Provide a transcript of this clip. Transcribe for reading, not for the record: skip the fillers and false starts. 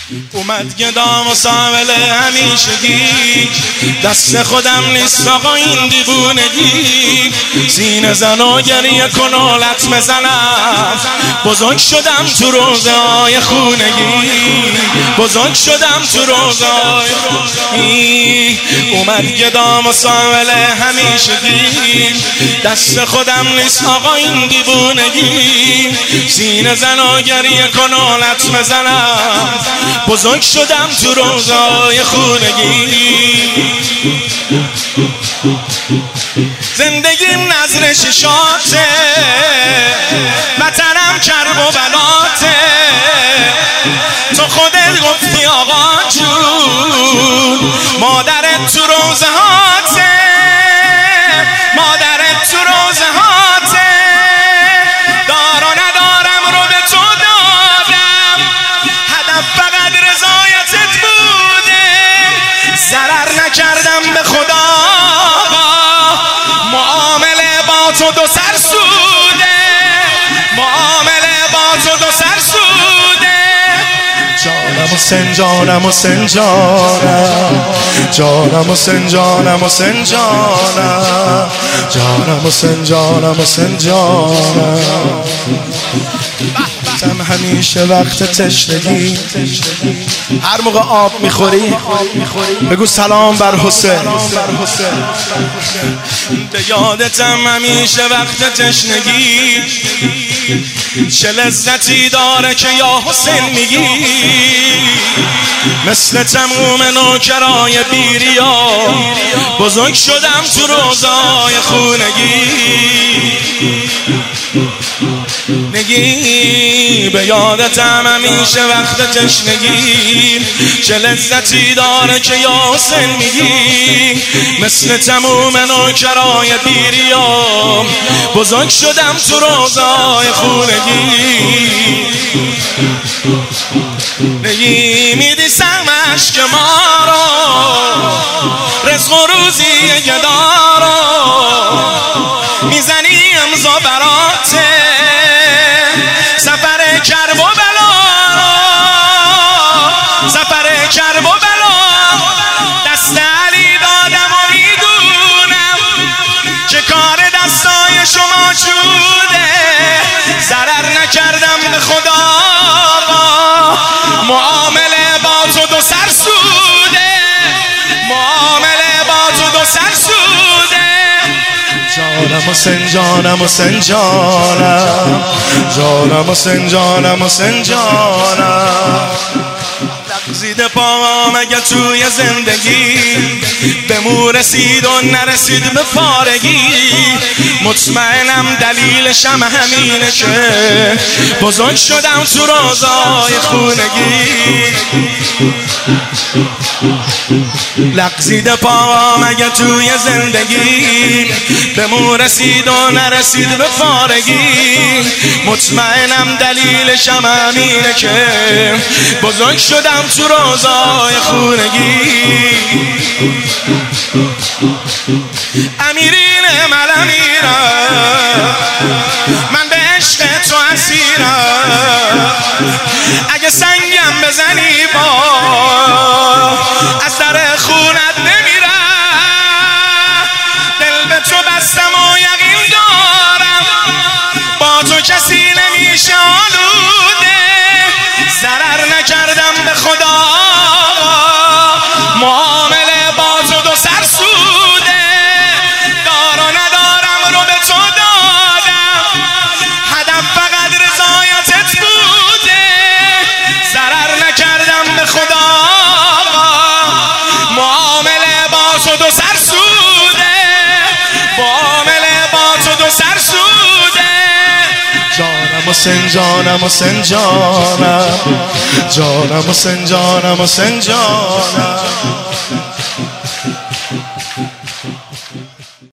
اومد گدام و ساول همیشگی، دست خودم نیست آقا این دیوونگی. سینه زن و گریه کن و لطمه زنم، بزرگ شدم تو روزهای خونگی، بزرگ شدم تو روزهای خونگی. اومد گدام و ساول همیشگی، دست خودم نیست آقا این دیوونگی. سینه زن و گریه کن و لطمه زنم، بزرگ شدم تو روزهای خونگی. زندگیم نظر شیشاته، وطنم کرب و بلاته. تو خودت گفتی آقا جون، مادرت تو روزه هاته، مادرت تو روزه هاته. دار و ندارم رو به تو دادم، هدف فقط رضایتت بوده. ضرر نکردم به خدا، معامله با تو دو سر سوده، معامله با تو دو سر سوده. جانم حسین جانم حسین جانم، جانم حسین جانم حسین جانم، جانم حسین جانم حسین جانم. همیشه وقت تشنگی، هر موقع آب میخوری بگو سلام بر حسین. به یادتم همیشه وقت تشنگی، چه لذتی داره که یا حسین میگی. مثل تموم نوکرای بیریا، بزرگ شدم تو روزای خونگی. نگی به یادتم همیشه وقت تشنگی، چه لذتی داره که یا حسین میگی. مثل تموم نوکرای بیریا، بزرگ شدم تو روزای خونگی. نگی میدی سهم عشق ما رو، رزق و روزی گدا رو، میزنی امضا براته، سفر کرب و بلا، سفر کرب و بلا. دست علی دادم و میدونم که کار دستای شما جوده. ضرر نکردم به خدا، معامله با تو دو سر سوده، معامله با تو دو سر سوده. جانم حسین جانم حسین جانم، جانم حسین جانم حسین جانم. لغزیده پاهم اگه توی زندگی به مو رسید و نرسید به پارگی. مطمئنم دلیلشم همینه که بزرگ شدم تو روزای خونگی. لغزیده پاهم اگه توی زندگی به مو رسید و نرسید به پارگی. مطمئنم دلیلشم همینه که بزرگ شدم تو روزای خونگی. امیرین من امیرم، من به عشق تو اسیرم. اگه سنگم بزنی با از در خونت نمیرم. دل به تو بستم و یقین دارم با تو کسی نمیشه آلوده. ضرر نکردم به خدا، معامله با تو دو سر سوده. دار و ندارم رو به تو دادم، هدف فقط رضایتت بوده. ضرر نکردم به خدا، معامله با تو دو سر سوده، معامله با تو دو سر سوده. جانم حسین جانم حسین جانم، جانم حسین جانم حسین جانم.